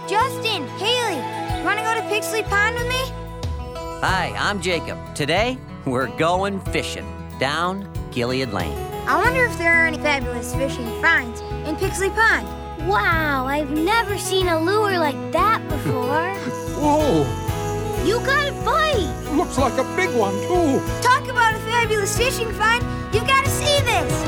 Justin, Haley, you want to go to Pixley Pond with me? Hi, I'm Jacob. Today, we're going fishing down Gilead Lane. I wonder if there are any fabulous fishing finds in Pixley Pond. Wow, I've never seen a lure like that before. Whoa! You got a bite! Looks like a big one, too. Talk about a fabulous fishing find. You've got to see this.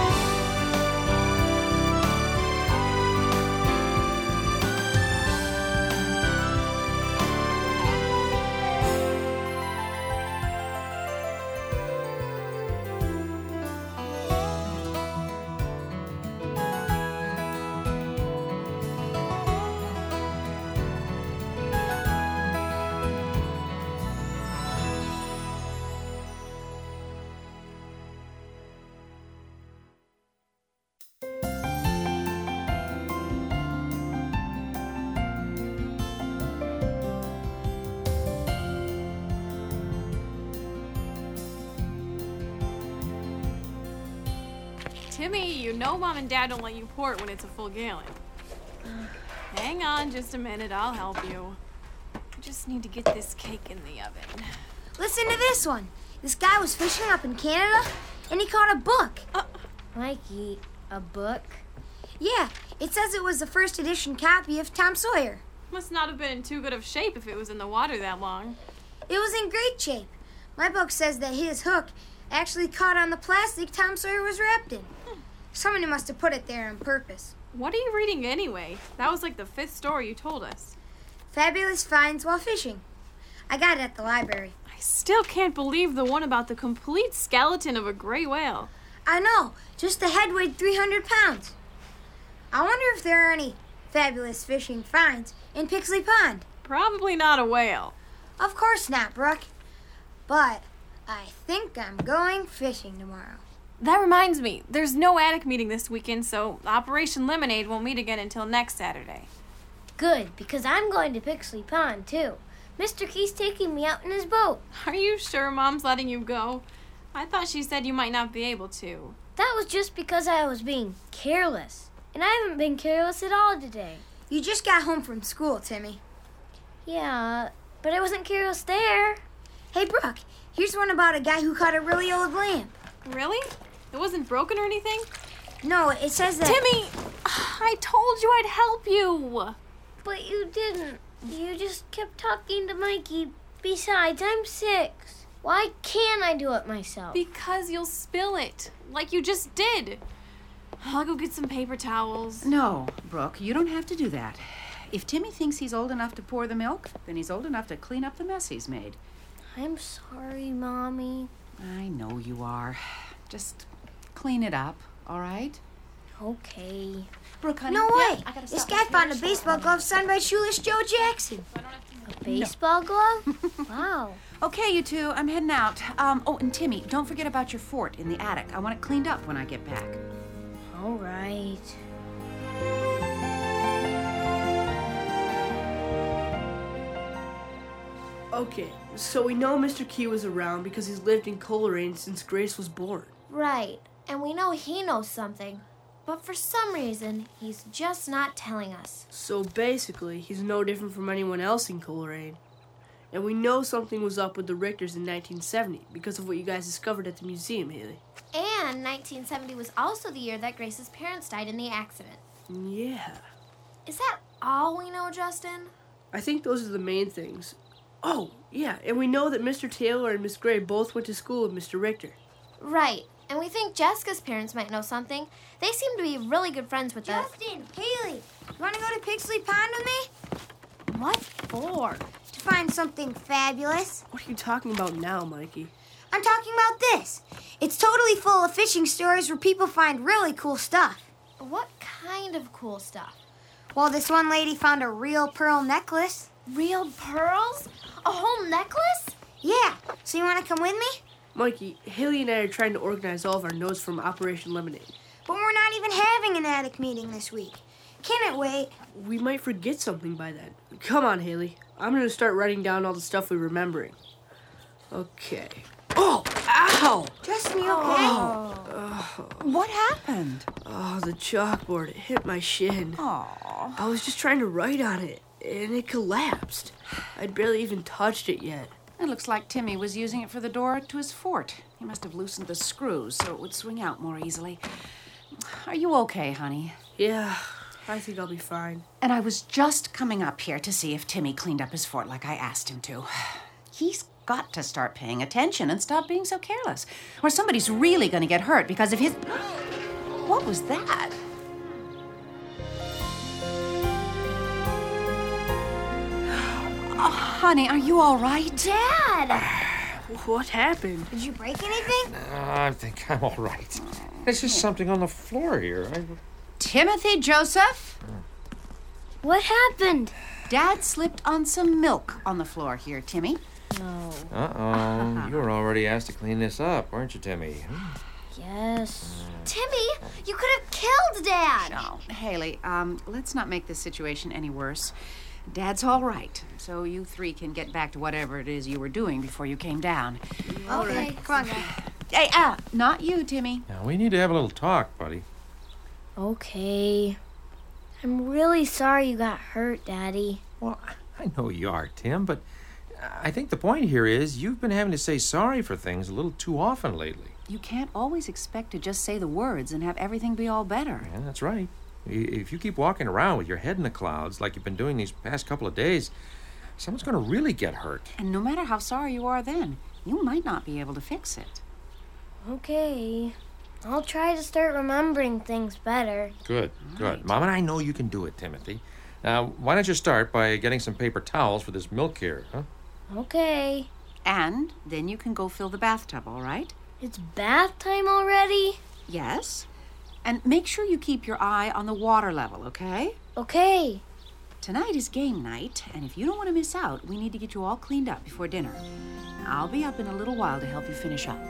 Timmy, you know Mom and Dad don't let you pour it when it's a full gallon. Hang on just a minute, I'll help you. I just need to get this cake in the oven. Listen to this one. This guy was fishing up in Canada, and he caught a book. Mikey, a book? Yeah, it says it was the first edition copy of Tom Sawyer. Must not have been in too good of shape if it was in the water that long. It was in great shape. My book says that his hook actually caught on the plastic Tom Sawyer was wrapped in. Somebody must have put it there on purpose. What are you reading anyway? That was like the 5th story you told us. Fabulous finds while fishing. I got it at the library. I still can't believe the one about the complete skeleton of a gray whale. I know, just the head weighed 300 pounds. I wonder if there are any fabulous fishing finds in Pixley Pond. Probably not a whale. Of course not, Brooke. But I think I'm going fishing tomorrow. That reminds me, there's no attic meeting this weekend, so Operation Lemonade won't meet again until next Saturday. Good, because I'm going to Pixley Pond, too. Mr. Key's taking me out in his boat. Are you sure Mom's letting you go? I thought she said you might not be able to. That was just because I was being careless. And I haven't been careless at all today. You just got home from school, Timmy. Yeah, but I wasn't careless there. Hey, Brooke, here's one about a guy who caught a really old lamp. Really? It wasn't broken or anything? No, it says that... Timmy! I told you I'd help you! But you didn't. You just kept talking to Mikey. Besides, I'm 6. Why can't I do it myself? Because you'll spill it, like you just did. I'll go get some paper towels. No, Brooke, you don't have to do that. If Timmy thinks he's old enough to pour the milk, then he's old enough to clean up the mess he's made. I'm sorry, Mommy. I know you are. Just clean it up, all right? Okay. Brooke, honey. No way! I gotta This stop guy my found a hair baseball short. glove signed by Shoeless Joe Jackson. A baseball glove? Wow. Okay, you two, I'm heading out. Oh, and Timmy, don't forget about your fort in the attic. I want it cleaned up when I get back. All right. Okay, so we know Mr. Key was around because he's lived in Coleraine since Grace was born. Right, and we know he knows something. But for some reason, he's just not telling us. So basically, he's no different from anyone else in Coleraine. And we know something was up with the Richters in 1970 because of what you guys discovered at the museum, Haley. And 1970 was also the year that Grace's parents died in the accident. Yeah. Is that all we know, Justin? I think those are the main things. Oh, yeah, and we know that Mr. Taylor and Miss Gray both went to school with Mr. Richter. Right, and we think Jessica's parents might know something. They seem to be really good friends with us. Justin, Haley, you want to go to Pixley Pond with me? What for? To find something fabulous. What are you talking about now, Mikey? I'm talking about this. It's totally full of fishing stories where people find really cool stuff. What kind of cool stuff? Well, this one lady found a real pearl necklace. Real pearls? A whole necklace? Yeah, so you want to come with me? Mikey, Haley and I are trying to organize all of our notes from Operation Lemonade. But we're not even having an attic meeting this week. Can it wait? We might forget something by then. Come on, Haley. I'm going to start writing down all the stuff we're remembering. Okay. Oh, ow! Justin, you okay? What happened? Oh, the chalkboard. It hit my shin. Aw. I was just trying to write on it. and it collapsed. I'd barely even touched it yet. It looks like Timmy was using it for the door to his fort. He must have loosened the screws so it would swing out more easily. Are you okay, honey? Yeah, I think I'll be fine. And I was just coming up here to see if Timmy cleaned up his fort like I asked him to. He's got to start paying attention and stop being so careless, or somebody's really going to get hurt because of his... What was that? Oh, honey, are you all right? Dad! What happened? Did you break anything? I think I'm all right. There's just something on the floor here. Timothy Joseph? What happened? Dad slipped on some milk on the floor here, Timmy. No. Uh-oh. You were already asked to clean this up, weren't you, Timmy? Yes. Timmy, you could have killed Dad! No, Haley, let's not make this situation any worse. Dad's all right, so you three can get back to whatever it is you were doing before you came down. Okay, come on, guys. Hey, not you, Timmy. Now, we need to have a little talk, buddy. Okay. I'm really sorry you got hurt, Daddy. Well, I know you are, Tim, but I think the point here is you've been having to say sorry for things a little too often lately. You can't always expect to just say the words and have everything be all better. Yeah, that's right. If you keep walking around with your head in the clouds like you've been doing these past couple of days, someone's going to really get hurt. And no matter how sorry you are then, you might not be able to fix it. Okay. I'll try to start remembering things better. Good, good. Mom and I know you can do it, Timothy. Now, why don't you start by getting some paper towels for this milk here, huh? Okay. And then you can go fill the bathtub, all right? It's bath time already? Yes. And make sure you keep your eye on the water level, okay? Okay. Tonight is game night, and if you don't want to miss out, we need to get you all cleaned up before dinner. I'll be up in a little while to help you finish up.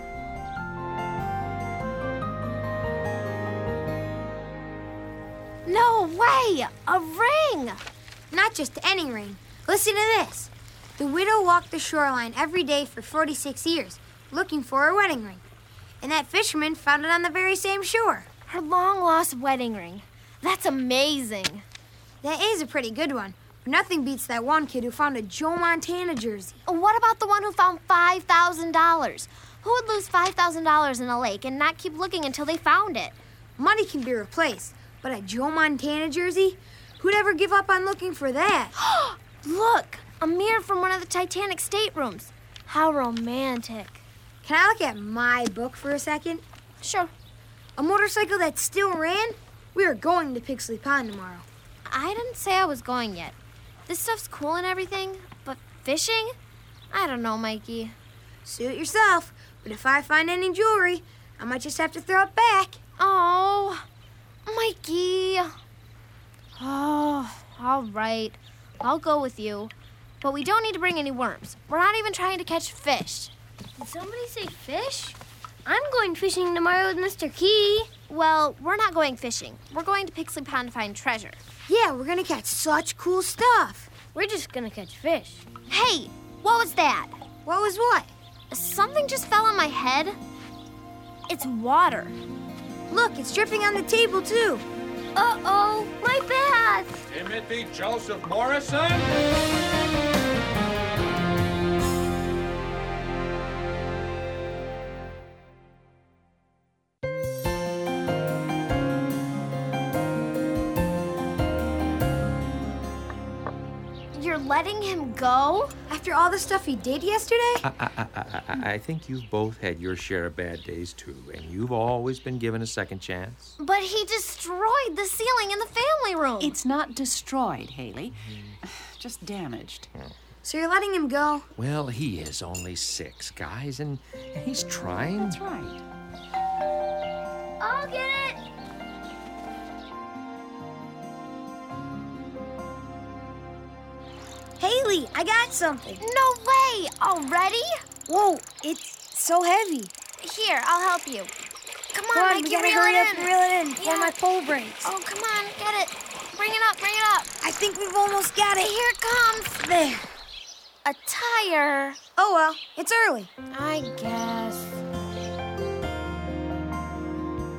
No way! A ring! Not just any ring. Listen to this. The widow walked the shoreline every day for 46 years, looking for her wedding ring. And that fisherman found it on the very same shore. Her long-lost wedding ring. That's amazing. That is a pretty good one. But nothing beats that one kid who found a Joe Montana jersey. What about the one who found $5,000? Who would lose $5,000 in a lake and not keep looking until they found it? Money can be replaced, but a Joe Montana jersey? Who'd ever give up on looking for that? Look, a mirror from one of the Titanic staterooms. How romantic. Can I look at my book for a second? Sure. A motorcycle that still ran? We are going to Pixley Pond tomorrow. I didn't say I was going yet. This stuff's cool and everything, but fishing? I don't know, Mikey. Suit yourself, but if I find any jewelry, I might just have to throw it back. Oh, Mikey. Oh, all right. I'll go with you. But we don't need to bring any worms. We're not even trying to catch fish. Did somebody say fish? I'm going fishing tomorrow with Mr. Key. Well, we're not going fishing. We're going to Pixley Pond to find treasure. Yeah, we're gonna catch such cool stuff. We're just gonna catch fish. Hey, what was that? What was what? Something just fell on my head. It's water. Look, it's dripping on the table, too. Uh-oh, my bath! Timothy Joseph Morrison? You're letting him go? After all the stuff he did yesterday? I think you've both had your share of bad days, too, and you've always been given a second chance. But he destroyed the ceiling in the family room. It's not destroyed, Haley. Just damaged. So you're letting him go? Well, he is only 6, guys, and he's trying. That's right. I'll get it! Haley, I got something. No way! Already? Whoa, it's so heavy. Here, I'll help you. Come on, Come on, Mikey, we gotta reel hurry it up in. and reel it in before Yeah. my pole breaks. Oh, come on, get it. Bring it up, bring it up. I think we've almost got it. Here it comes. There. A tire. Oh well, it's early. I guess.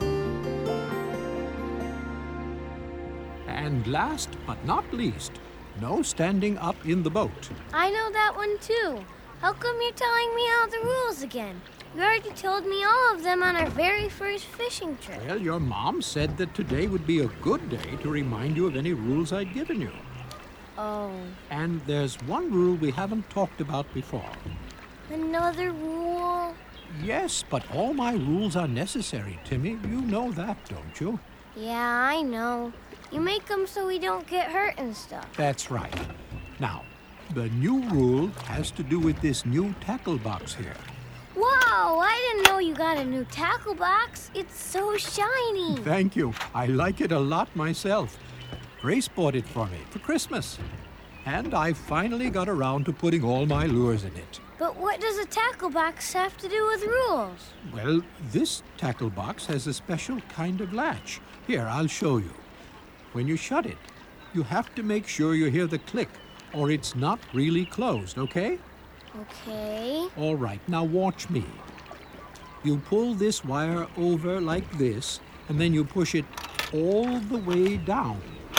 And last but not least, No standing up in the boat. I know that one too. How come you're telling me all the rules again? You already told me all of them on our very first fishing trip. Well, your mom said that today would be a good day to remind you of any rules I'd given you. Oh. And there's one rule we haven't talked about before. Another rule? Yes, but all my rules are necessary, Timmy. You know that, don't you? Yeah, I know. You make them so we don't get hurt and stuff. That's right. Now, the new rule has to do with this new tackle box here. Whoa, I didn't know you got a new tackle box. It's so shiny. Thank you. I like it a lot myself. Grace bought it for me for Christmas. And I finally got around to putting all my lures in it. But what does a tackle box have to do with rules? Well, this tackle box has a special kind of latch. Here, I'll show you. When you shut it, you have to make sure you hear the click, or it's not really closed, okay? Okay. All right, now watch me. You pull this wire over like this, and then you push it all the way down.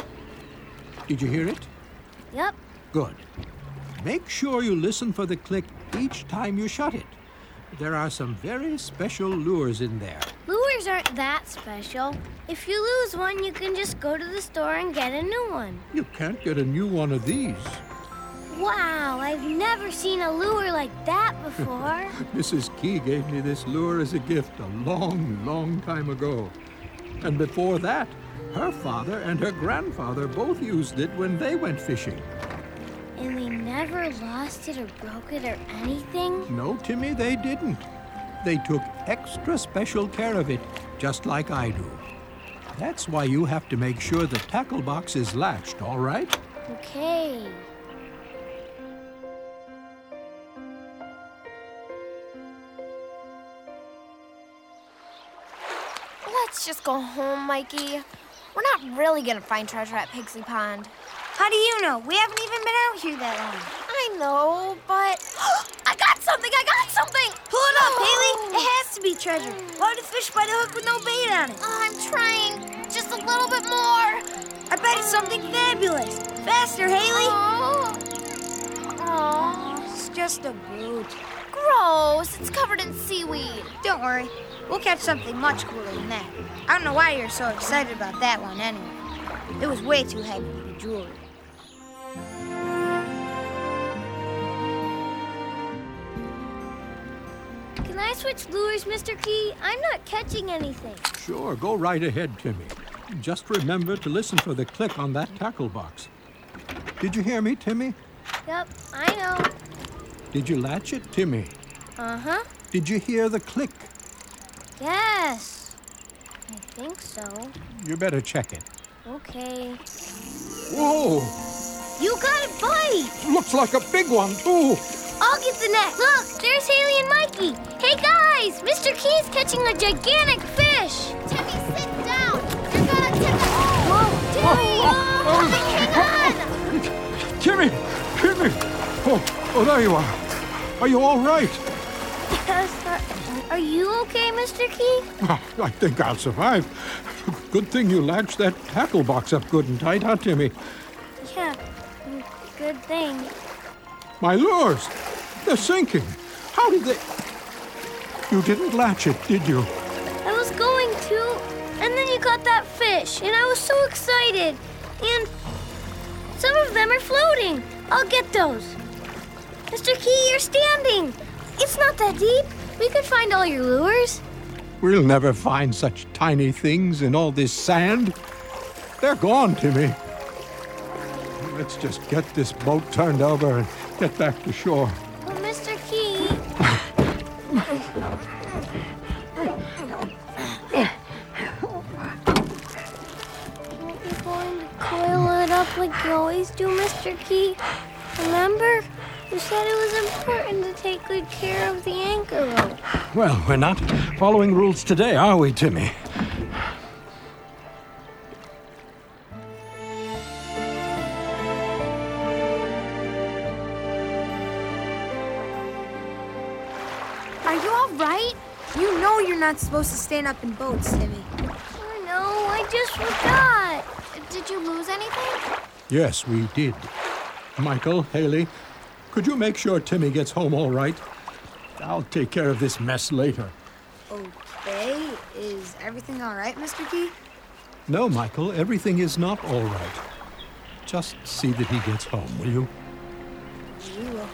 Did you hear it? Yep. Good. Make sure you listen for the click each time you shut it. There are some very special lures in there. Lures aren't that special. If you lose one, you can just go to the store and get a new one. You can't get a new one of these. Wow, I've never seen a lure like that before. Mrs. Key gave me this lure as a gift a long, long time ago. And before that, her father and her grandfather both used it when they went fishing. And they never lost it or broke it or anything? No, Timmy, they didn't. They took extra special care of it, just like I do. That's why you have to make sure the tackle box is latched, all right? Okay. Let's just go home, Mikey. We're not really gonna find treasure at Pixie Pond. How do you know? We haven't even been out here that long. I know, but... I got something! Pull it up, Haley. It has to be treasure. Why would a fish bite a hook with no bait on it? I'm trying. Just a little bit more. I bet it's something fabulous. Faster, Haley. Oh, It's just a boot. gross. It's covered in seaweed. Don't worry. We'll catch something much cooler than that. I don't know why you're so excited about that one anyway. It was way too heavy to be jewelry. Can I switch lures, Mr. Key? I'm not catching anything. Sure, go right ahead, Timmy. Just remember to listen for the click on that tackle box. Did you hear me, Timmy? Yep, I know. Did you latch it, Timmy? Uh-huh. Did you hear the click? Yes. I think so. You better check it. Okay. Whoa! You got a bite! Looks like a big one, too. I'll get the net. Look, there's Haley and Mikey. Hey, guys! Mr. Key's catching a gigantic fish. Timmy, sit down. You're gonna tip it. Whoa, Timmy! Hang on! Timmy! Oh, there you are. Are you all right? Yes, are you okay, Mr. Key? I think I'll survive. Good thing you latched that tackle box up good and tight, huh, Timmy? Yeah, good thing. My lures! They're sinking. How did they... You didn't latch it, did you? I was going to, and then you caught that fish, and I was so excited. And some of them are floating. I'll get those. Mr. Key, you're standing. It's not that deep. We could find all your lures. We'll never find such tiny things in all this sand. They're gone, Timmy. Let's just get this boat turned over and get back to shore. But Mr. Key... Aren't you going to coil it up like you always do, Mr. Key? Remember? You said it was important to take good care of the anchor rope. Well, we're not following rules today, are we, Timmy? Are you all right? You know you're not supposed to stand up in boats, Timmy. I know, I just forgot. Did you lose anything? Yes, we did. Michael, Haley, could you make sure Timmy gets home all right? I'll take care of this mess later. Okay. Is everything all right, Mr. Key? No, Michael, everything is not all right. Just see that he gets home, will you? We will.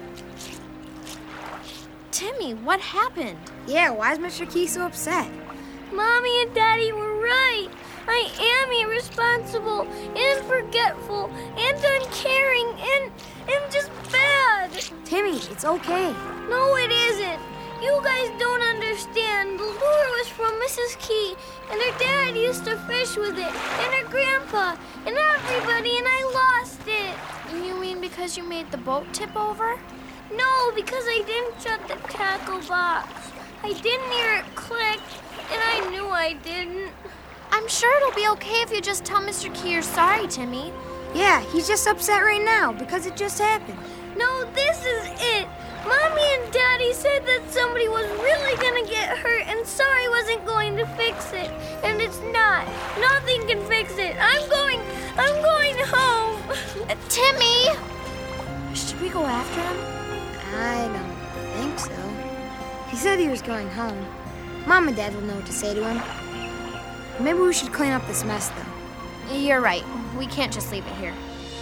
Timmy, what happened? Yeah, why is Mr. Key so upset? Mommy and Daddy were right. I am irresponsible and forgetful and uncaring and just bad. Timmy, it's okay. No, it isn't. You guys don't understand. The lure was from Mrs. Key, and her dad used to fish with it, and her grandpa, and everybody, and I lost it. You mean because you made the boat tip over? No, because I didn't shut the tackle box. I didn't hear it click, and I knew I didn't. I'm sure it'll be okay if you just tell Mr. Key you're sorry, Timmy. Yeah, he's just upset right now because it just happened. No, this is it. Mommy and Daddy said that somebody was really gonna get hurt and sorry wasn't going to fix it. And it's not. Nothing can fix it. I'm going home. Timmy! Should we go after him? I don't think so. He said he was going home. Mom and Dad will know what to say to him. Maybe we should clean up this mess, though. You're right. We can't just leave it here.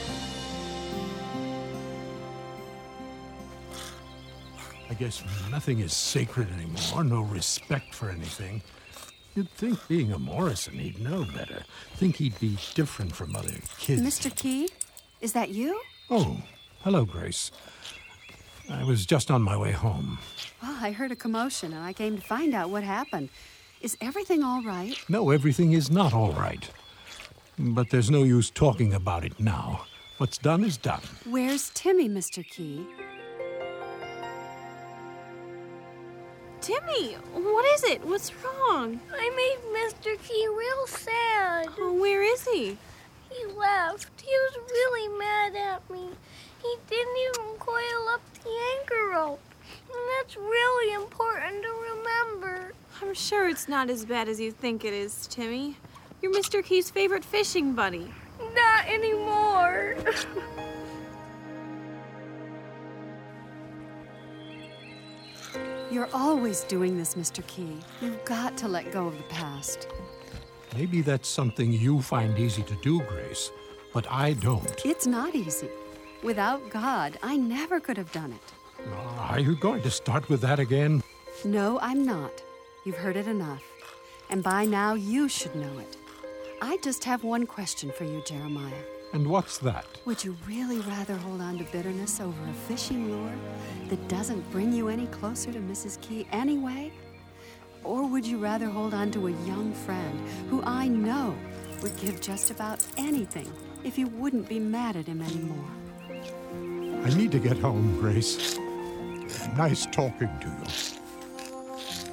I guess nothing is sacred anymore, no respect for anything. You'd think being a Morrison, he'd know better. Think he'd be different from other kids. Mr. Key, is that you? Oh, hello, Grace. I was just on my way home. Well, I heard a commotion and I came to find out what happened. Is everything all right? No, everything is not all right. But there's no use talking about it now. What's done is done. Where's Timmy, Mr. Key? Timmy, what is it? What's wrong? I made Mr. Key real sad. Oh, where is he? He left. He was really mad at me. He didn't even coil up the anchor rope. And that's really important to remember. I'm sure it's not as bad as you think it is, Timmy. You're Mr. Key's favorite fishing buddy. Not anymore. You're always doing this, Mr. Key. You've got to let go of the past. Maybe that's something you find easy to do, Grace, but I don't. It's not easy. Without God, I never could have done it. Are you going to start with that again? No, I'm not. You've heard it enough. And by now, you should know it. I just have one question for you, Jeremiah. And what's that? Would you really rather hold on to bitterness over a fishing lure that doesn't bring you any closer to Mrs. Key anyway? Or would you rather hold on to a young friend who I know would give just about anything if you wouldn't be mad at him anymore? I need to get home, Grace. Nice talking to you.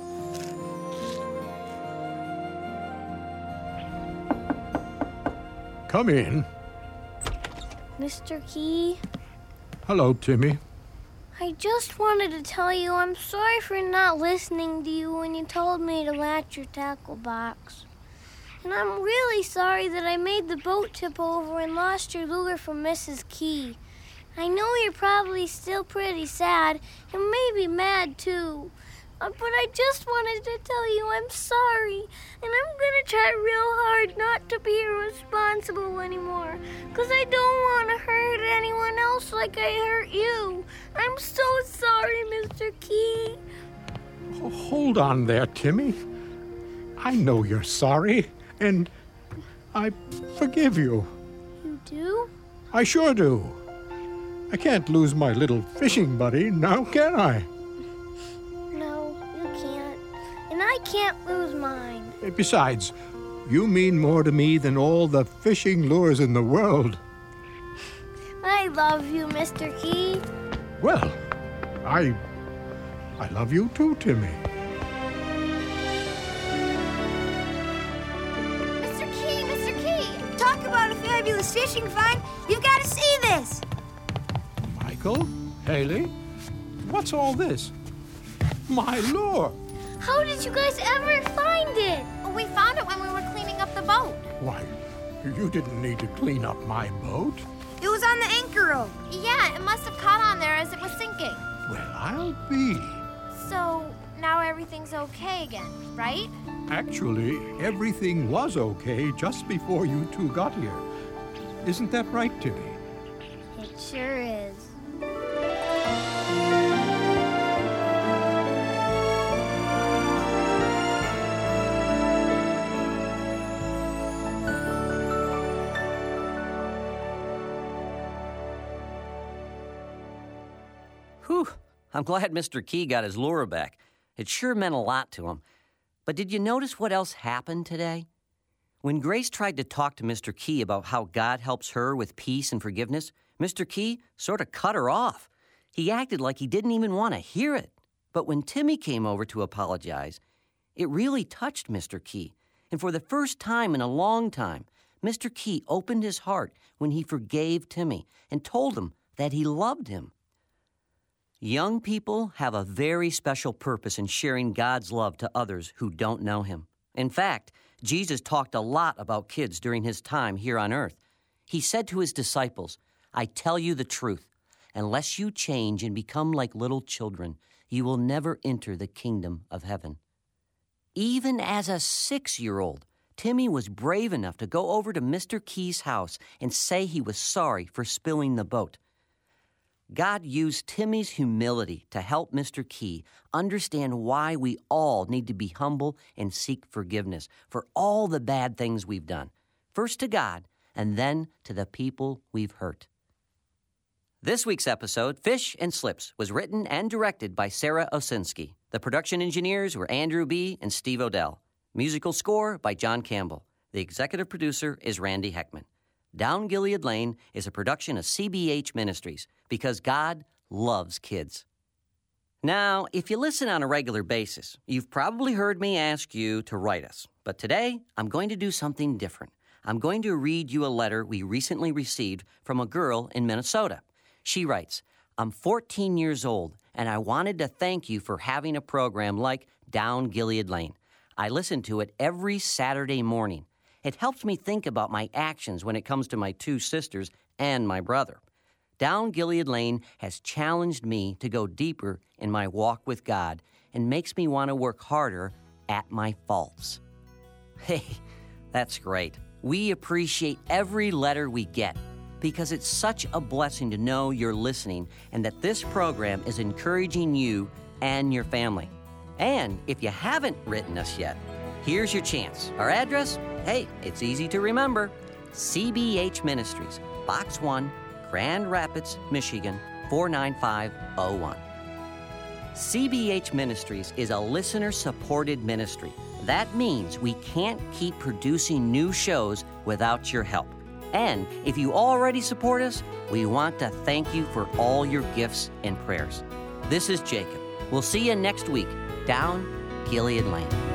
Come in. Mr. Key, Hello, Timmy. I just wanted to tell you I'm sorry for not listening to you when you told me to latch your tackle box. And I'm really sorry that I made the boat tip over and lost your lure from Mrs. Key. I know you're probably still pretty sad and maybe mad too. But I just wanted to tell you I'm sorry, and I'm gonna try real hard not to be irresponsible anymore, 'cause I don't want to hurt anyone else like I hurt you. I'm so sorry, Mr. Key. Hold on there, Timmy. I know you're sorry, and I forgive you. You do? I sure do. I can't lose my little fishing buddy, now can I? No, you can't. And I can't lose mine. Besides, you mean more to me than all the fishing lures in the world. I love you, Mr. Key. Well, I love you too, Timmy. Mr. Key! Talk about a fabulous fishing find. You've got to see this. Michael? Haley? What's all this? My lure! How did you guys ever find it? We found it when we were cleaning up the boat. Why, you didn't need to clean up my boat. It was on the anchor rope. Yeah, it must have caught on there as it was sinking. Well, I'll be. So now everything's okay again, right? Actually, everything was okay just before you two got here. Isn't that right, Timmy? It sure is. Whew, I'm glad Mr. Key got his lure back. It sure meant a lot to him. But did you notice what else happened today? When Grace tried to talk to Mr. Key about how God helps her with peace and forgiveness, Mr. Key sort of cut her off. He acted like he didn't even want to hear it. But when Timmy came over to apologize, it really touched Mr. Key. And for the first time in a long time, Mr. Key opened his heart when he forgave Timmy and told him that he loved him. Young people have a very special purpose in sharing God's love to others who don't know him. In fact, Jesus talked a lot about kids during his time here on earth. He said to his disciples, "I tell you the truth, unless you change and become like little children, you will never enter the kingdom of heaven." Even as a 6-year-old, Timmy was brave enough to go over to Mr. Key's house and say he was sorry for spilling the boat. God used Timmy's humility to help Mr. Key understand why we all need to be humble and seek forgiveness for all the bad things we've done, first to God and then to the people we've hurt. This week's episode, Fish and Slips, was written and directed by Sarah Osinski. The production engineers were Andrew B. and Steve Odell. Musical score by John Campbell. The executive producer is Randy Heckman. Down Gilead Lane is a production of CBH Ministries because God loves kids. Now, if you listen on a regular basis, you've probably heard me ask you to write us. But today, I'm going to do something different. I'm going to read you a letter we recently received from a girl in Minnesota. She writes, "I'm 14 years old, and I wanted to thank you for having a program like Down Gilead Lane. I listen to it every Saturday morning. It helps me think about my actions when it comes to my 2 sisters and my brother. Down Gilead Lane has challenged me to go deeper in my walk with God and makes me want to work harder at my faults." Hey, that's great. We appreciate every letter we get because it's such a blessing to know you're listening and that this program is encouraging you and your family. And if you haven't written us yet, here's your chance. Our address? Hey, it's easy to remember. CBH Ministries, Box 1, Grand Rapids, Michigan, 49501. CBH Ministries is a listener-supported ministry. That means we can't keep producing new shows without your help. And if you already support us, we want to thank you for all your gifts and prayers. This is Jacob. We'll see you next week, Down Gilead Lane.